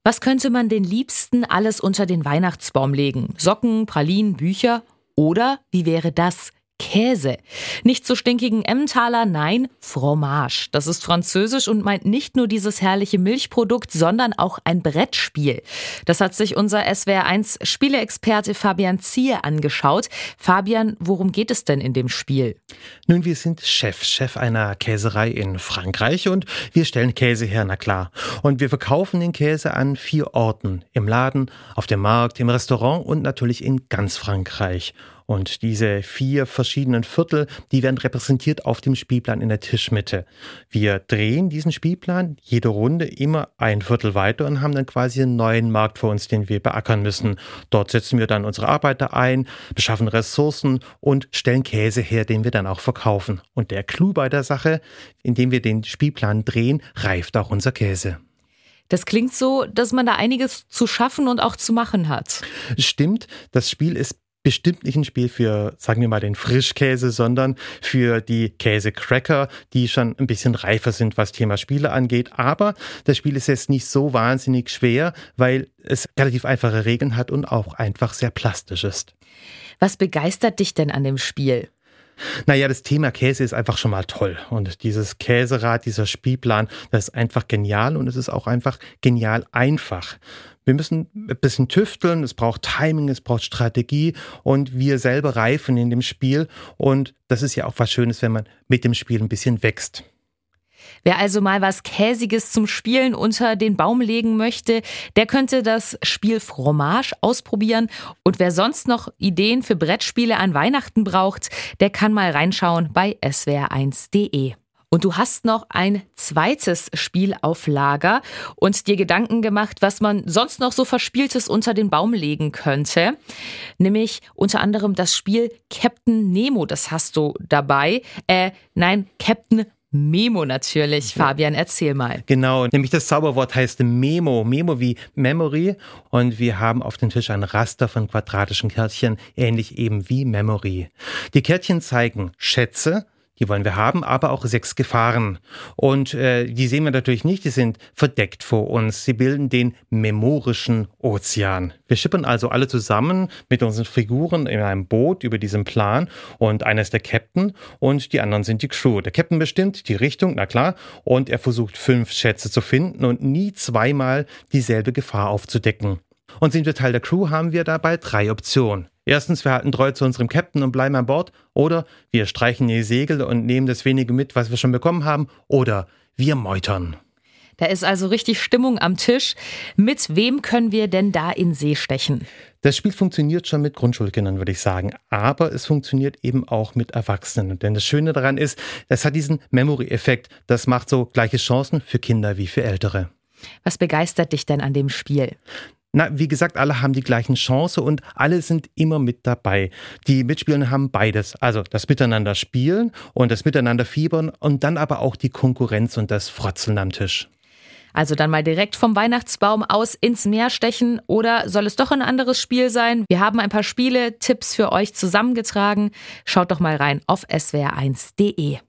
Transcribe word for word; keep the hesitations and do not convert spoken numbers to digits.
Was könnte man den Liebsten alles unter den Weihnachtsbaum legen? Socken, Pralinen, Bücher? Oder wie wäre das? Käse. Nicht zu stinkigen Emmentaler, nein, Fromage. Das ist französisch und meint nicht nur dieses herrliche Milchprodukt, sondern auch ein Brettspiel. Das hat sich unser S W R eins Spieleexperte Fabian Zier angeschaut. Fabian, worum geht es denn in dem Spiel? Nun, wir sind Chef, Chef einer Käserei in Frankreich und wir stellen Käse her, na klar. Und wir verkaufen den Käse an vier Orten. Im Laden, auf dem Markt, im Restaurant und natürlich in ganz Frankreich. Und diese vier verschiedenen Viertel, die werden repräsentiert auf dem Spielplan in der Tischmitte. Wir drehen diesen Spielplan jede Runde immer ein Viertel weiter und haben dann quasi einen neuen Markt vor uns, den wir beackern müssen. Dort setzen wir dann unsere Arbeiter ein, beschaffen Ressourcen und stellen Käse her, den wir dann auch verkaufen. Und der Clou bei der Sache, indem wir den Spielplan drehen, reift auch unser Käse. Das klingt so, dass man da einiges zu schaffen und auch zu machen hat. Stimmt, das Spiel ist bestimmt nicht ein Spiel für, sagen wir mal, den Frischkäse, sondern für die Käsecracker, die schon ein bisschen reifer sind, was Thema Spiele angeht. Aber das Spiel ist jetzt nicht so wahnsinnig schwer, weil es relativ einfache Regeln hat und auch einfach sehr plastisch ist. Was begeistert dich denn an dem Spiel? Naja, das Thema Käse ist einfach schon mal toll. Und dieses Käserad, dieser Spielplan, das ist einfach genial und es ist auch einfach genial einfach. Wir müssen ein bisschen tüfteln, es braucht Timing, es braucht Strategie und wir selber reifen in dem Spiel. Und das ist ja auch was Schönes, wenn man mit dem Spiel ein bisschen wächst. Wer also mal was Käsiges zum Spielen unter den Baum legen möchte, der könnte das Spiel Fromage ausprobieren. Und wer sonst noch Ideen für Brettspiele an Weihnachten braucht, der kann mal reinschauen bei S W R eins punkt de. Und du hast noch ein zweites Spiel auf Lager und dir Gedanken gemacht, was man sonst noch so Verspieltes unter den Baum legen könnte. Nämlich unter anderem das Spiel Captain Nemo, das hast du dabei. Äh, nein, Captain Memo natürlich. Fabian, erzähl mal. Genau, nämlich das Zauberwort heißt Memo. Memo wie Memory. Und wir haben auf dem Tisch ein Raster von quadratischen Kärtchen, ähnlich eben wie Memory. Die Kärtchen zeigen Schätze, die wollen wir haben, aber auch sechs Gefahren. Und äh, die sehen wir natürlich nicht, die sind verdeckt vor uns. Sie bilden den memorischen Ozean. Wir schippern also alle zusammen mit unseren Figuren in einem Boot über diesem Plan. Und einer ist der Captain und die anderen sind die Crew. Der Captain bestimmt die Richtung, na klar. Und er versucht fünf Schätze zu finden und nie zweimal dieselbe Gefahr aufzudecken. Und sind wir Teil der Crew, haben wir dabei drei Optionen. Erstens, wir halten treu zu unserem Captain und bleiben an Bord. Oder wir streichen die Segel und nehmen das wenige mit, was wir schon bekommen haben. Oder wir meutern. Da ist also richtig Stimmung am Tisch. Mit wem können wir denn da in See stechen? Das Spiel funktioniert schon mit Grundschulkindern, würde ich sagen. Aber es funktioniert eben auch mit Erwachsenen. Denn das Schöne daran ist, es hat diesen Memory-Effekt. Das macht so gleiche Chancen für Kinder wie für Ältere. Was begeistert dich denn an dem Spiel? Na, wie gesagt, alle haben die gleichen Chancen und alle sind immer mit dabei. Die Mitspieler haben beides, also das Miteinander spielen und das Miteinander fiebern und dann aber auch die Konkurrenz und das Frotzeln am Tisch. Also dann mal direkt vom Weihnachtsbaum aus ins Meer stechen oder soll es doch ein anderes Spiel sein? Wir haben ein paar Spiele, Tipps für euch zusammengetragen. Schaut doch mal rein auf S W R eins punkt de.